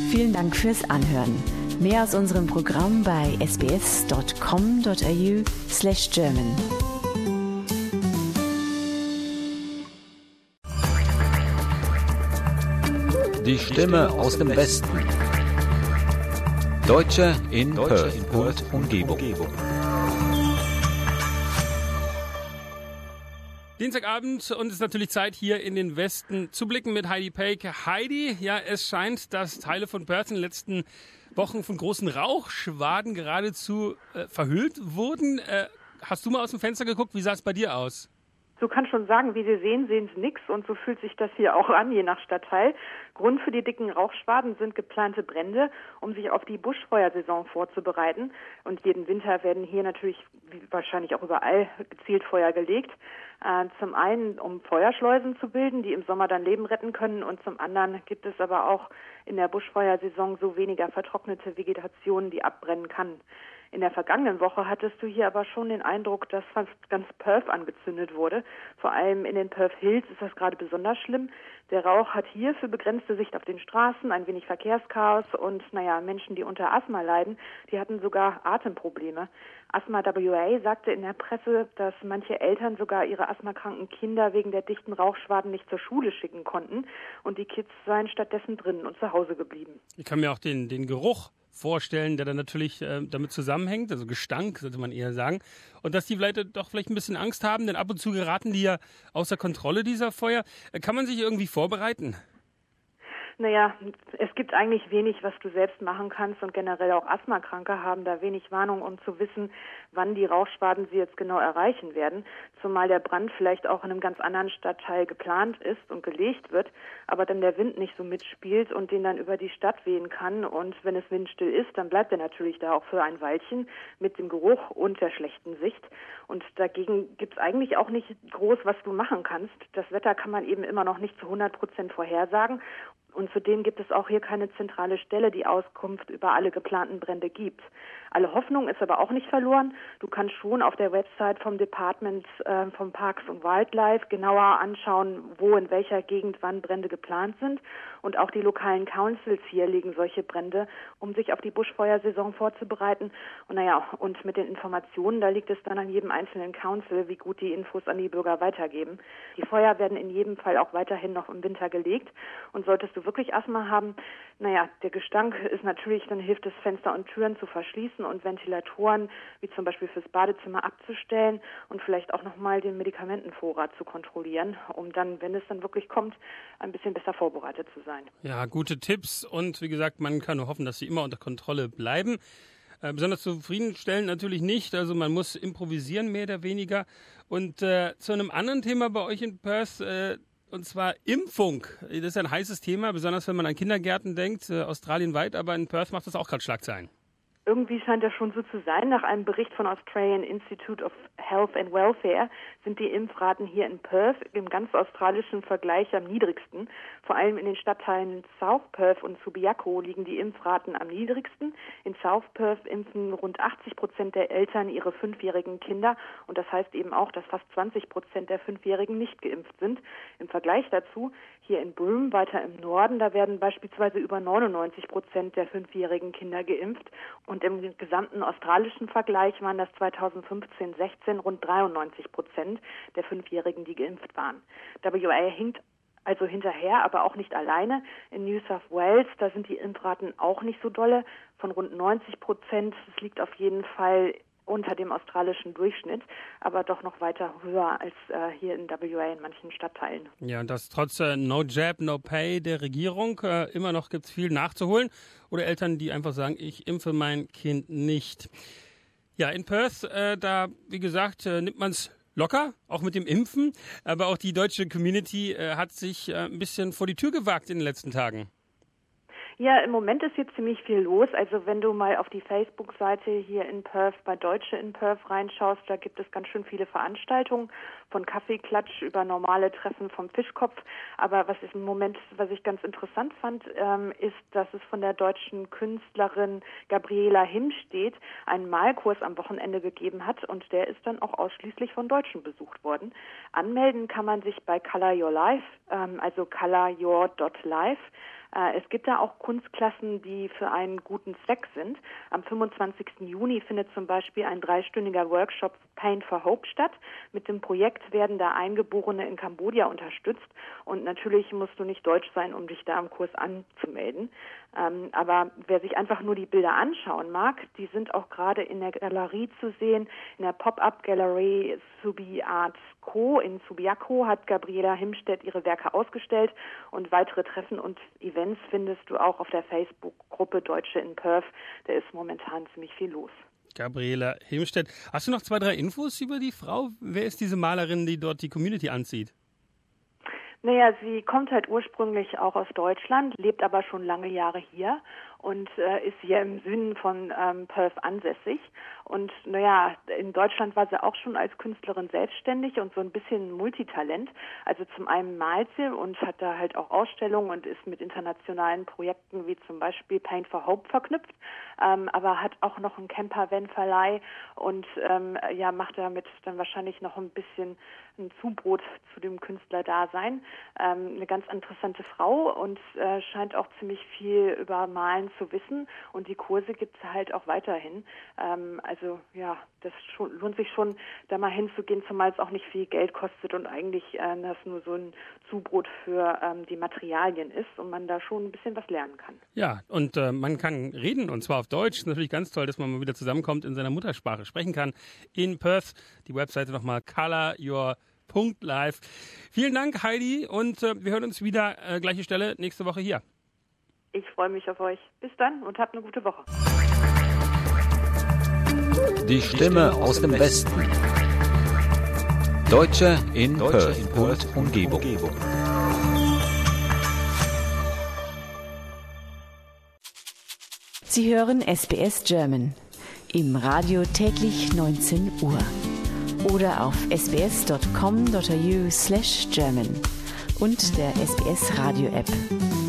Vielen Dank fürs Anhören. Mehr aus unserem Programm bei sbs.com.au/German. Die Stimme aus dem Westen. Deutsche in Perth und Umgebung. Dienstagabend und es ist natürlich Zeit, hier in den Westen zu blicken mit Heidi Peik. Heidi, ja, es scheint, dass Teile von Perth in den letzten Wochen von großen Rauchschwaden geradezu verhüllt wurden. Hast du mal aus dem Fenster geguckt? Wie sah es bei dir aus? So kann schon sagen, wie Sie sehen Sie nichts und so fühlt sich das hier auch an, je nach Stadtteil. Grund für die dicken Rauchschwaden sind geplante Brände, um sich auf die Buschfeuersaison vorzubereiten. Und jeden Winter werden hier natürlich, wie wahrscheinlich auch überall, gezielt Feuer gelegt. Zum einen, um Feuerschleusen zu bilden, die im Sommer dann Leben retten können. Und zum anderen gibt es aber auch in der Buschfeuersaison so weniger vertrocknete Vegetation, die abbrennen kann. In der vergangenen Woche hattest du hier aber schon den Eindruck, dass fast ganz Perth angezündet wurde. Vor allem in den Perth Hills ist das gerade besonders schlimm. Der Rauch hat hier für begrenzte Sicht auf den Straßen, ein wenig Verkehrschaos und, Menschen, die unter Asthma leiden, die hatten sogar Atemprobleme. Asthma WA sagte in der Presse, dass manche Eltern sogar ihre asthmakranken Kinder wegen der dichten Rauchschwaden nicht zur Schule schicken konnten und die Kids seien stattdessen drinnen und zu Hause geblieben. Ich kann mir auch den Geruch vorstellen, der dann natürlich damit zusammenhängt, also Gestank, sollte man eher sagen. Und dass die vielleicht ein bisschen Angst haben, denn ab und zu geraten die ja außer Kontrolle, dieser Feuer. Kann man sich irgendwie vorbereiten? Es gibt eigentlich wenig, was du selbst machen kannst und generell auch Asthmakranke haben da wenig Warnung, um zu wissen, wann die Rauchschwaden sie jetzt genau erreichen werden, zumal der Brand vielleicht auch in einem ganz anderen Stadtteil geplant ist und gelegt wird, aber dann der Wind nicht so mitspielt und den dann über die Stadt wehen kann und wenn es windstill ist, dann bleibt er natürlich da auch für ein Weilchen mit dem Geruch und der schlechten Sicht und dagegen gibt es eigentlich auch nicht groß, was du machen kannst. Das Wetter kann man eben immer noch nicht zu 100% vorhersagen. Und zudem gibt es auch hier keine zentrale Stelle, die Auskunft über alle geplanten Brände gibt. Alle Hoffnung ist aber auch nicht verloren. Du kannst schon auf der Website vom Department vom Parks und Wildlife genauer anschauen, wo in welcher Gegend wann Brände geplant sind. Und auch die lokalen Councils hier legen solche Brände, um sich auf die Buschfeuersaison vorzubereiten. Und mit den Informationen, da liegt es dann an jedem einzelnen Council, wie gut die Infos an die Bürger weitergeben. Die Feuer werden in jedem Fall auch weiterhin noch im Winter gelegt. Und solltest du wirklich Asthma haben, der Gestank ist natürlich, dann hilft es, Fenster und Türen zu verschließen und Ventilatoren, wie zum Beispiel fürs Badezimmer, abzustellen und vielleicht auch nochmal den Medikamentenvorrat zu kontrollieren, um dann, wenn es dann wirklich kommt, ein bisschen besser vorbereitet zu sein. Ja, gute Tipps und wie gesagt, man kann nur hoffen, dass sie immer unter Kontrolle bleiben. Besonders zufriedenstellend natürlich nicht, also man muss improvisieren, mehr oder weniger. Und zu einem anderen Thema bei euch in Perth, und zwar Impfung. Das ist ein heißes Thema, besonders wenn man an Kindergärten denkt, australienweit, aber in Perth macht das auch gerade Schlagzeilen. Irgendwie scheint das schon so zu sein. Nach einem Bericht von Australian Institute of Health and Welfare sind die Impfraten hier in Perth im ganz australischen Vergleich am niedrigsten. Vor allem in den Stadtteilen South Perth und Subiaco liegen die Impfraten am niedrigsten. In South Perth impfen rund 80% der Eltern ihre 5-jährigen Kinder und das heißt eben auch, dass fast 20% der 5-Jährigen nicht geimpft sind. Im Vergleich dazu, hier in Broome, weiter im Norden, da werden beispielsweise über 99% der 5-jährigen Kinder geimpft. Und im gesamten australischen Vergleich waren das 2015-16 rund 93% der 5-Jährigen, die geimpft waren. WA hinkt also hinterher, aber auch nicht alleine. In New South Wales, da sind die Impfraten auch nicht so dolle, von rund 90%. Das liegt auf jeden Fall unter dem australischen Durchschnitt, aber doch noch weiter höher als hier in WA in manchen Stadtteilen. Ja, und das trotz No Jab, No Pay der Regierung. Immer noch gibt es viel nachzuholen. Oder Eltern, die einfach sagen, ich impfe mein Kind nicht. Ja, in Perth, da, wie gesagt, nimmt man es locker, auch mit dem Impfen. Aber auch die deutsche Community hat sich ein bisschen vor die Tür gewagt in den letzten Tagen. Ja, im Moment ist hier ziemlich viel los. Also wenn du mal auf die Facebook-Seite hier in Perth bei Deutsche in Perth reinschaust, da gibt es ganz schön viele Veranstaltungen, von Kaffeeklatsch über normale Treffen vom Fischkopf. Aber was ich ganz interessant fand, ist, dass es von der deutschen Künstlerin Gabriela Himstedt einen Malkurs am Wochenende gegeben hat und der ist dann auch ausschließlich von Deutschen besucht worden. Anmelden kann man sich bei Color Your Life, also coloryour.life. Es gibt da auch Kunstklassen, die für einen guten Zweck sind. Am 25. Juni findet zum Beispiel ein 3-stündiger Workshop Paint for Hope statt. Mit dem Projekt werden da Eingeborene in Kambodscha unterstützt. Und natürlich musst du nicht deutsch sein, um dich da am Kurs anzumelden. Aber wer sich einfach nur die Bilder anschauen mag, die sind auch gerade in der Galerie zu sehen. In der Pop-Up-Galerie Subiaco in Subiaco hat Gabriela Himstedt ihre Werke ausgestellt und weitere Treffen und Events findest du auch auf der Facebook-Gruppe Deutsche in Perth. Da ist momentan ziemlich viel los. Gabriela Himstedt. Hast du noch 2, 3 Infos über die Frau? Wer ist diese Malerin, die dort die Community anzieht? Naja, sie kommt halt ursprünglich auch aus Deutschland, lebt aber schon lange Jahre hier und ist hier im Süden von Perth ansässig. Und naja, in Deutschland war sie auch schon als Künstlerin selbstständig und so ein bisschen Multitalent. Also zum einen malt sie und hat da halt auch Ausstellungen und ist mit internationalen Projekten wie zum Beispiel Paint for Hope verknüpft, aber hat auch noch einen Camper-Van-Verleih und macht damit dann wahrscheinlich noch ein bisschen ein Zubrot zu dem Künstlerdasein. Eine ganz interessante Frau und scheint auch ziemlich viel über Malen zu wissen und die Kurse gibt es halt auch weiterhin. Also ja, das lohnt sich schon, da mal hinzugehen, zumal es auch nicht viel Geld kostet und eigentlich das nur so ein Zubrot für die Materialien ist und man da schon ein bisschen was lernen kann. Ja, und man kann reden und zwar auf Deutsch. Ist natürlich ganz toll, dass man mal wieder zusammenkommt, in seiner Muttersprache sprechen kann. In Perth, die Webseite nochmal coloryour.live. Vielen Dank, Heidi, und wir hören uns wieder, gleiche Stelle, nächste Woche hier. Ich freue mich auf euch. Bis dann und habt eine gute Woche. Die Stimme aus dem Westen. Deutsche in Perth und Umgebung. Sie hören SBS German im Radio täglich 19 Uhr oder auf sbs.com.au/German und der SBS Radio App.